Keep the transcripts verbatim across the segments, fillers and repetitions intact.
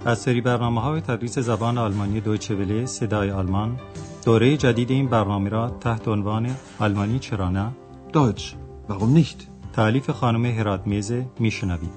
از سری برنامه‌های تدریس زبان آلمانی دویچه وله صدای آلمان، دوره جدید این برنامه را تحت عنوان آلمانی چرا نه؟ Deutsch, warum nicht? تألیف خانم هراتمیز میشنوید.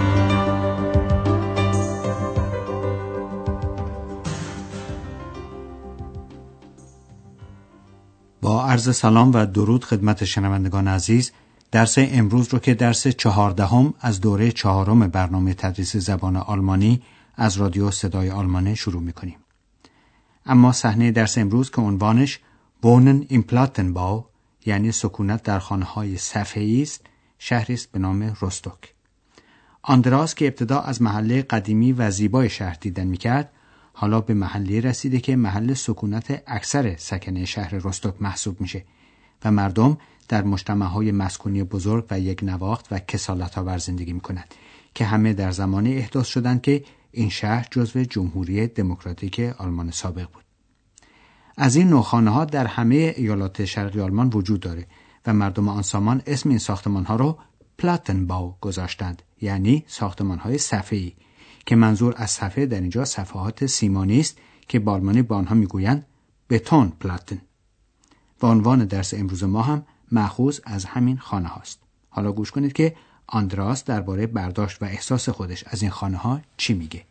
با عرض سلام و درود خدمت شنوندگان عزیز، درس امروز رو که درس چهاردهم از دوره چهارم برنامه تدریس زبان آلمانی از رادیو صدای آلمان شروع می‌کنیم. اما صحنه درس امروز که عنوانش Wohnen im Plattenbau یعنی سکونت در خانه‌های صفحه‌ای است، شهری است به نام رستوک. آندراس که ابتدا از محله قدیمی و زیبای شهر دیدن می‌کرد، حالا به محله رسیده که محل سکونت اکثر سکنه شهر رستوک محسوب میشه و مردم در مجتمع‌های مسکونی بزرگ و یک نواخت و کسالت‌آور زندگی می‌کنند که همه در زمانی احداث شدند که این شهر جزو جمهوری دموکراتیک آلمان سابق بود. از این نوع خانه‌ها در همه ایالات شرقی آلمان وجود داره و مردم آن سامان اسم این ساختمان‌ها رو پلاتنباو گذاشتند، یعنی ساختمان‌های صفحه‌ای، که منظور از صفحه در اینجا صفحات سیمانی است که با آلمانی به آنها میگویند بتون پلاتن. و عنوان درس امروز ما هم مأخوذ از همین خانه هاست. حالا گوش کنید که آندراس درباره برداشت و احساس خودش از این خانه ها چی میگه.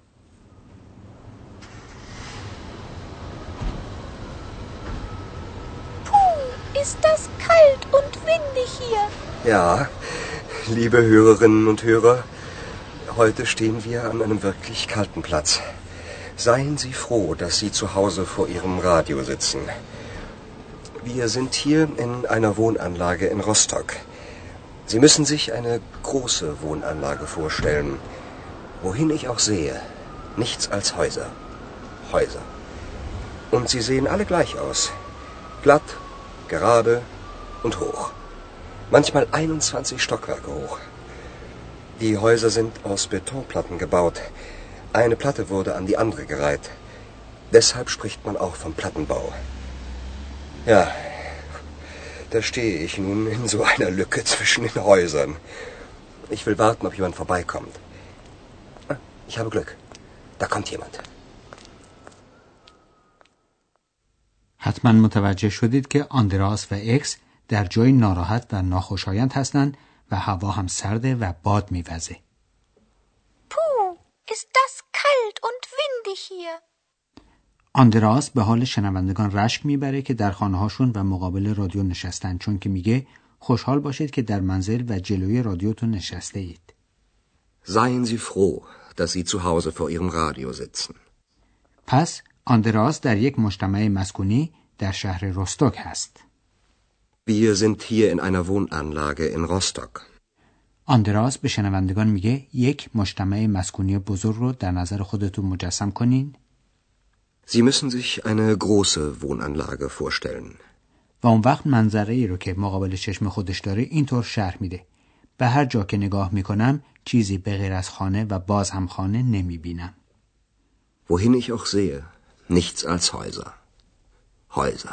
Puh, ist das kalt und windig hier. Ja, liebe Hörerinnen und Hörer, heute stehen wir an einem wirklich kalten Platz. Seien Sie froh, dass Sie zu Hause vor Ihrem Radio sitzen. Wir sind hier in einer Wohnanlage in Rostock. Sie müssen sich eine große Wohnanlage vorstellen. Wohin ich auch sehe, nichts als Häuser. Häuser. Und sie sehen alle gleich aus. Glatt, gerade und hoch. Manchmal einundzwanzig Stockwerke hoch. Die Häuser sind aus Betonplatten gebaut. Eine Platte wurde an die andere gereiht. Deshalb spricht man auch vom Plattenbau. Ja, da stehe ich nun in so einer Lücke zwischen den Häusern. Ich will warten, ob jemand vorbeikommt. Ah, ich habe Glück. Da kommt jemand. حتما متوجه شدید که آندراس و اکس در جای ناراحت و ناخوشایند هستند و هوا هم سرده و باد میوزه. Puh, ist das kalt und windig hier. آندراس به حال شنوندگان رشک میبره که در خانه‌هاشون و مقابل رادیو نشستن، چون که میگه خوشحال باشید که در منزل و جلوی رادیوتون نشسته اید. Seien Sie froh, dass Sie zu Hause vor Ihrem Radio sitzen. پس آندراس در یک مجتمع مسکونی در شهر رستوک هست. Wir sind hier in einer Wohnanlage in Rostock. آندراس به شنوندگان میگه یک مجتمع مسکونی بزرگ رو در نظر خودتون مجسم کنین. Sie müssen sich eine große Wohnanlage vorstellen. و اون وقت منظره ای رو که مقابل چشم خودش داره اینطور شرح میده: به هر جا که نگاه میکنم چیزی به غیر از خانه و باز هم خانه نمیبینم. Wohin ich auch sehe, nichts als Häuser. Häuser.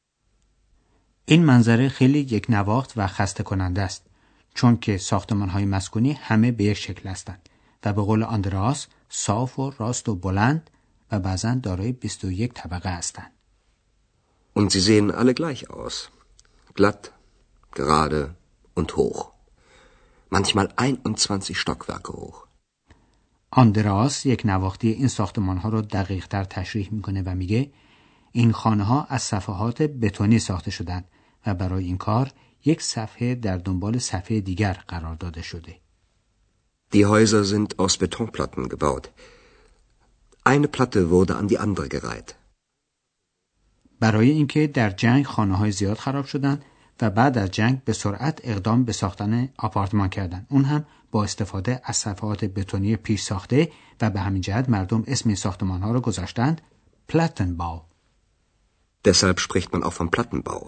این منظره خیلی یک نواخت و خسته کننده است، چون که ساختمان‌های مسکونی همه به یک شکل هستند و به قول آندراس صاف و راست و بلند و بعضاً دارای بیست و یک طبقه هستند. Und sie sehen alle gleich aus. Glatt, gerade und hoch. Manchmal einundzwanzig Stockwerke hoch. آندراس یک نواختی این ساختمان‌ها رو دقیق‌تر تشریح می‌کنه و میگه این خانه‌ها از صفحات بتونی ساخته شدند و برای این کار یک صفحه در دنبال صفحه دیگر قرار داده شده. Die Häuser sind aus Betonplatten gebaut. Eine Platte wurde an die andere gereiht. برای اینکه در جنگ خانه‌های زیاد خراب شدند و بعد از جنگ به سرعت اقدام به ساختن آپارتمان کردند. اون هم با استفاده از صفحات بتونی پیش ساخته و به همین جهت مردم اسم این ساختمان‌ها رو گذاشتند Plattenbau. Deshalb spricht man auch vom Plattenbau.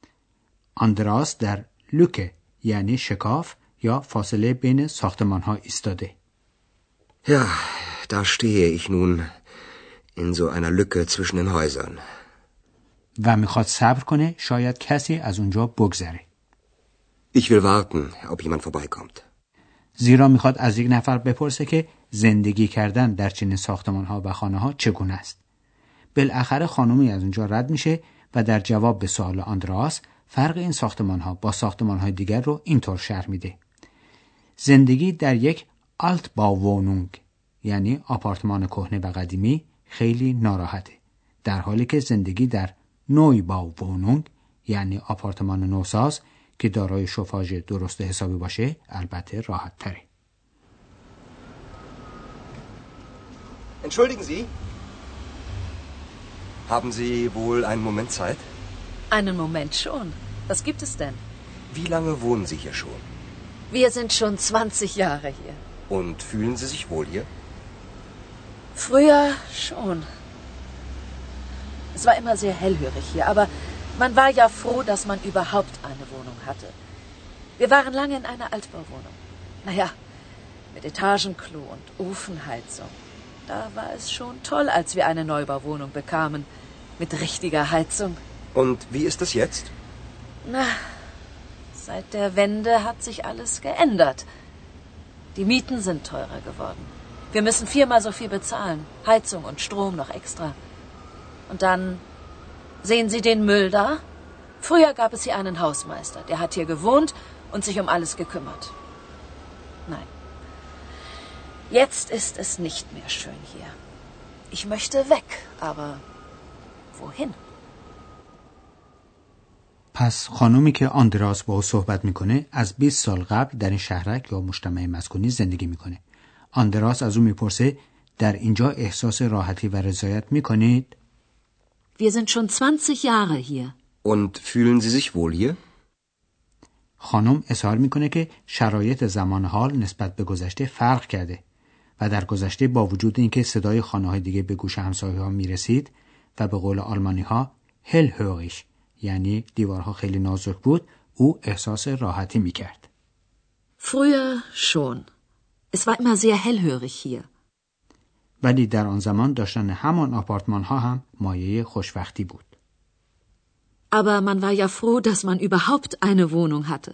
آندراس در لوکه یعنی شکاف یا فاصله بین ساختمان‌ها ایستاده. Ja, da stehe ich nun in so einer Lücke zwischen den Häusern. و میخواد صبر کنه شاید کسی از اونجا بگذره. Ich will warten, ob jemand vorbeikommt. زیرا میخواد از یک نفر بپرسه که زندگی کردن در چنین ساختمان‌ها و خانه‌ها چگونه است. بالاخره خانمی از اونجا رد میشه و در جواب به سوال آندراس فرق این ساختمان‌ها با ساختمان‌های دیگر رو اینطور شرح میده: زندگی در یک Altbauwohnung یعنی آپارتمان کهنه و قدیمی خیلی ناراحته، در حالی که زندگی در Neubauwohnung یعنی آپارتمان نوساز که دارای شوفاژ درست حسابی باشه البته راحت تره. Entschuldigen Sie, haben Sie wohl einen Moment Zeit? Einen Moment schon. Was gibt es denn? Wie lange wohnen Sie hier schon? Wir sind schon zwanzig Jahre hier. Und fühlen Sie sich wohl hier? Früher schon. Es war immer sehr hellhörig hier, aber man war ja froh, dass man überhaupt eine Wohnung hatte. Wir waren lange in einer Altbauwohnung. Naja, mit Etagenklo und Ofenheizung. Da war es schon toll, als wir eine Neubauwohnung bekamen. Mit richtiger Heizung. Und wie ist es jetzt? Na, seit der Wende hat sich alles geändert. Die Mieten sind teurer geworden. Wir müssen viermal so viel bezahlen. Heizung und Strom noch extra. Und dann, sehen Sie den Müll da? Früher gab es hier einen Hausmeister. Der hat hier gewohnt und sich um alles gekümmert. Nein. Jetzt ist es nicht mehr schön hier. Ich möchte weg, aber wohin? پس خانومی که آندراس با او صحبت میکنه از بیست سال قبل در این شهرک یا مجتمع مسکونی زندگی میکنه. آندراس از او میپرسه در اینجا احساس راحتی و رضایت میکنید؟ Wir sind schon zwanzig Jahre hier. Und fühlen Sie sich wohl hier? خانم اظهار میکنه که شرایط زمان حال نسبت به گذشته فرق کرده و در گذشته با وجود اینکه صدای خانه‌های دیگه به گوش همسایه‌ها میرسید و به قول آلمانی‌ها hellhörig یعنی دیوارها خیلی نازک بود، او احساس راحتی میکرد. Früher schon. Es war immer sehr hellhörig hier. ولی در آن زمان داشتن همان آپارتمان‌ها هم مایه خوشبختی بود. Aber man war ja froh, dass man überhaupt eine Wohnung hatte.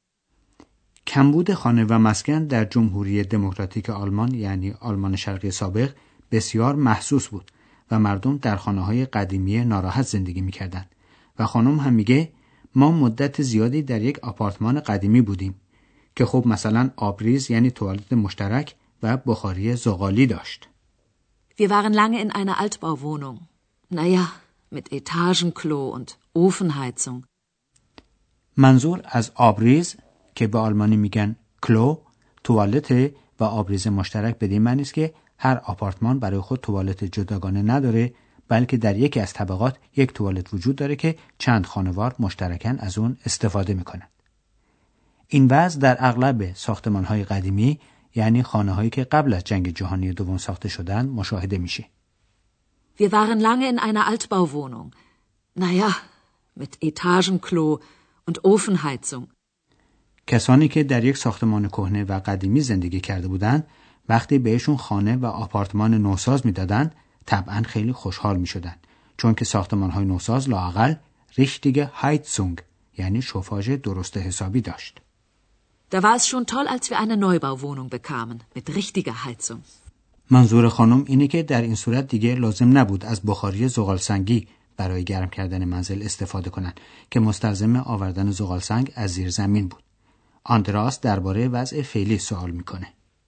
کمبود خانه و مسکن در جمهوری دموکراتیک آلمان یعنی آلمان شرقی سابق بسیار محسوس بود و مردم در خانه‌های قدیمی ناراحت زندگی می‌کردند و خانم هم میگه ما مدت زیادی در یک آپارتمان قدیمی بودیم که خب مثلا آبریز یعنی توالت مشترک و بخاری زغالی داشت. Wir waren lange in einer Altbauwohnung. Naja, mit Etagenklo und Ofenheizung. منظور از آبریز که به آلمانی میگن کلو، توالت و آبریز مشترک بدین معنی است که هر آپارتمان برای خود توالت جداگانه نداره، بلکه در یکی از طبقات یک توالت وجود داره که چند خانوار مشترکاً از اون استفاده میکنن. این وضع در اغلب ساختمان‌های قدیمی یعنی خانه‌هایی که قبل از جنگ جهانی دوم ساخته شدن مشاهده میشه. Wir waren lange in einer Altbauwohnung. Naja, mit Etagenklo und Ofenheizung. کسانی که در یک ساختمان کهنه و قدیمی زندگی کرده بودند، وقتی بهشون خانه و آپارتمان نوساز میدادند، طبعاً خیلی خوشحال میشدند، چون که ساختمان‌های نوساز لااقل richtige Heizung یعنی شوفاژ درست حسابی داشت. Da war es schon toll, als wir eine Neubauwohnung bekamen mit richtiger Heizung. منظور خانم اینه که در این صورت دیگه لازم نبود از بخاری زغالسنگی برای گرم کردن منزل استفاده کنند که مستلزم آوردن زغالسنگ از زیر زمین بود. آندراس درباره وضع فعلی سوال میکنه.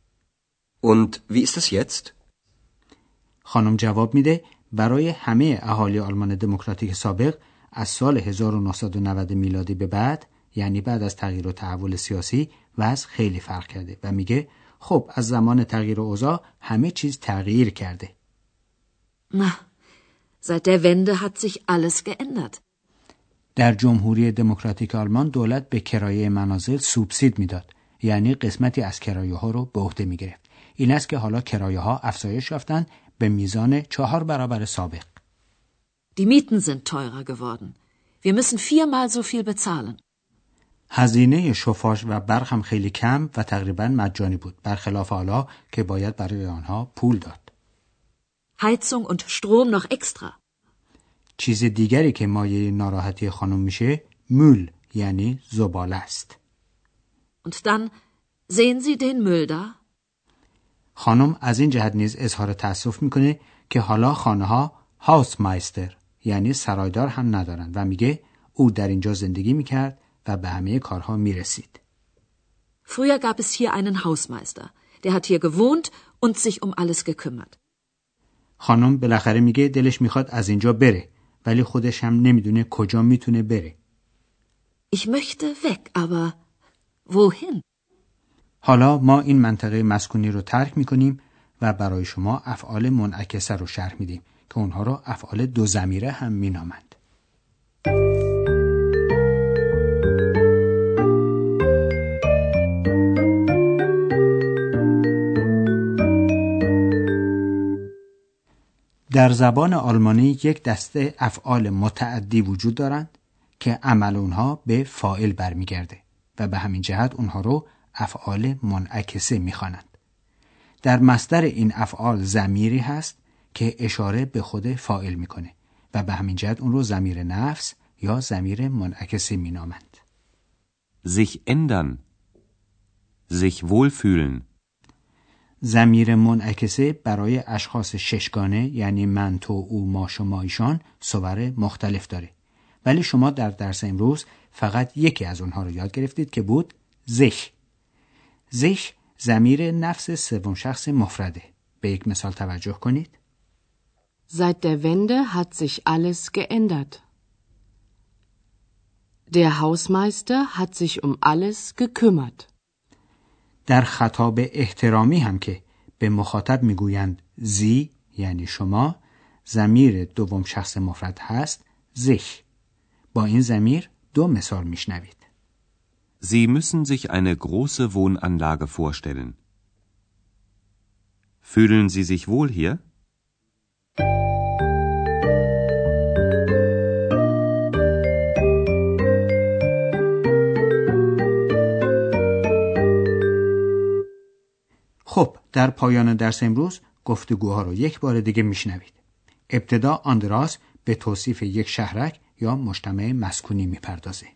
Und wie ist es jetzt? خانم جواب میده برای همه اهالی آلمان دموکراتیک سابق از سال هزار و نهصد و نود میلادی به بعد یعنی بعد از تغییر و تحول سیاسی وضع خیلی فرق کرده و میگه خب از زمان تغییر اوضاع همه چیز تغییر کرده. Na, seit der Wende hat sich alles geändert. در جمهوری دموکراتیک آلمان دولت به کرایه منازل سوبسید میداد، یعنی قسمتی از کرایه ها رو به عهده میگرفت. این است که حالا کرایه ها افزایش یافتن به میزان چهار برابر سابق. Die Mieten sind teurer geworden. Wir müssen viermal so viel bezahlen. هزینه شوفاژ و برق هم خیلی کم و تقریباً مجانی بود، برخلاف حالا که باید برای آنها پول داد. Heizung und Strom noch extra. چیز دیگری که مایه ناراحتی خانم میشه مول یعنی زباله است. Und dann Sehen Sie den Müll da? خانم از این جهت نیز اظهار تأسف میکنه که حالا خانه ها هاوسمایستر یعنی سرایدار هم ندارن و میگه او در اینجا زندگی میکرد و به همه کارها میرسید. Früher gab es hier einen Hausmeister. Der hat hier gewohnt und sich um alles gekümmert. خانم بالاخره میگه دلش میخواد از اینجا بره ولی خودش هم نمیدونه کجا میتونه بره. Ich möchte weg, aber wohin? حالا ما این منطقه مسکونی رو ترک میکنیم و برای شما افعال منعکسه رو شرح میدیم که اونها رو افعال دو ضمیره هم مینامند. در زبان آلمانی یک دسته افعال متعدی وجود دارند که عمل اونها به فاعل برمیگرده و به همین جهت اونها رو افعال منعکسه میخوانند. در مصدر این افعال ضمیری هست که اشاره به خود فاعل میکنه و به همین جهت اون رو ضمیر نفس یا ضمیر منعکسه مینامند. sich ändern, sich wohlfühlen. ضمیر منعکسه برای اشخاص ششگانه یعنی من، تو، او، ما، شما، ایشان صور مختلف داره ولی شما در درس امروز فقط یکی از اونها رو یاد گرفتید که بود sich. sich ضمیر نفس سوم شخص مفرده. به یک مثال توجه کنید. Seit der Wende hat sich alles geändert. Der Hausmeister hat sich um alles gekümmert. در خطاب احترامی هم که به مخاطب میگویند زی یعنی شما، ضمیر دوم شخص مفرد هست sich. با این ضمیر دو مثال میشنوید. Sie müssen sich eine große Wohnanlage vorstellen. Fühlen Sie sich wohl hier? خب در پایان درس امروز گفتگوها رو یک بار دیگه میشنوید. ابتدا آندراس به توصیف یک شهرک یا مجتمع مسکونی میپردازه.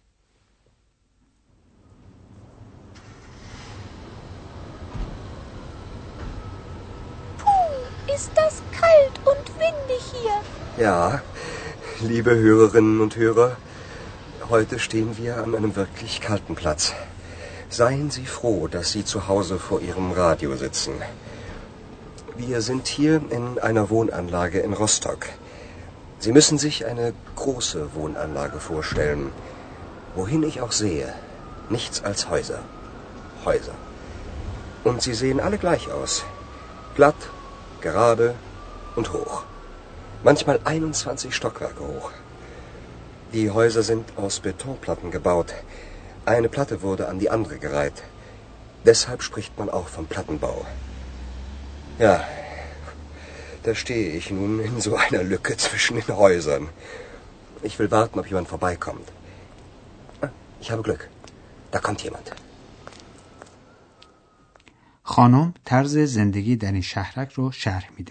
Ist das kalt und windig hier? Ja, liebe Hörerinnen und Hörer, heute stehen wir an einem wirklich kalten Platz. Seien Sie froh, dass Sie zu Hause vor Ihrem Radio sitzen. Wir sind hier in einer Wohnanlage in Rostock. Sie müssen sich eine große Wohnanlage vorstellen. Wohin ich auch sehe, nichts als Häuser. Häuser. Und sie sehen alle gleich aus. Glatt, gerade und hoch. Manchmal einundzwanzig Stockwerke hoch. Die Häuser sind aus Betonplatten gebaut. Eine Platte wurde an die andere gereiht. Deshalb spricht man auch vom Plattenbau. Ja, da stehe ich nun in so einer Lücke zwischen den Häusern. Ich will warten, ob jemand vorbeikommt. Ich habe Glück. Da kommt jemand. خانم طرز زندگی در این شهرک رو شرح میده.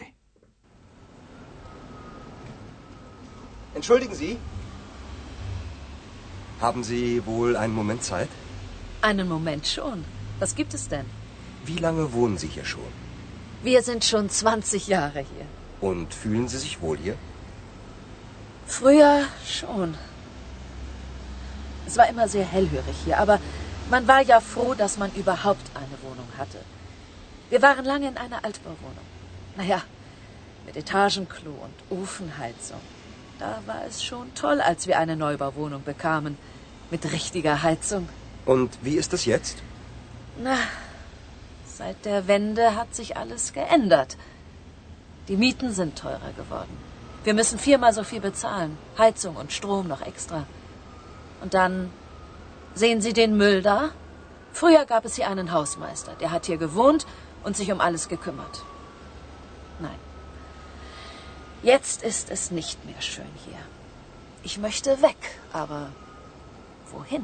Entschuldigen Sie? Haben Sie wohl einen Moment Zeit? Einen Moment schon. Was gibt es denn? Wie lange wohnen Sie hier schon? Wir sind schon zwanzig Jahre hier. Und fühlen Sie sich wohl hier? Früher schon. Es war immer sehr hellhörig hier, aber man war ja froh, dass man überhaupt eine Wohnung hatte. Wir waren lange in einer Altbauwohnung. Naja, mit Etagenklo und Ofenheizung. Da war es schon toll, als wir eine Neubauwohnung bekamen. Mit richtiger Heizung. Und wie ist das jetzt? Na, seit der Wende hat sich alles geändert. Die Mieten sind teurer geworden. Wir müssen viermal so viel bezahlen. Heizung und Strom noch extra. Und dann, sehen Sie den Müll da? Früher gab es hier einen Hausmeister. Der hat hier gewohnt und sich um alles gekümmert. Nein. Jetzt ist es nicht mehr schön hier. Ich möchte weg, aber wohin?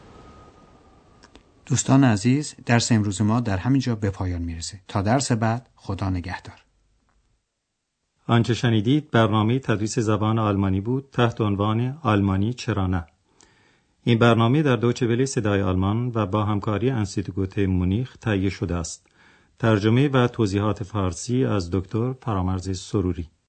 دوستان عزیز، درس امروز ما در همینجا به پایان میرسه. تا درس بعد، خدا نگهدار. آنچه شنیدید برنامه تدریس زبان آلمانی بود تحت عنوان آلمانی چرا نه. این برنامه در دویچه وله صدای آلمان و با همکاری انستیتو گوته مونیخ تهیه شده است. ترجمه و توضیحات فارسی از دکتر فرامرز سروری.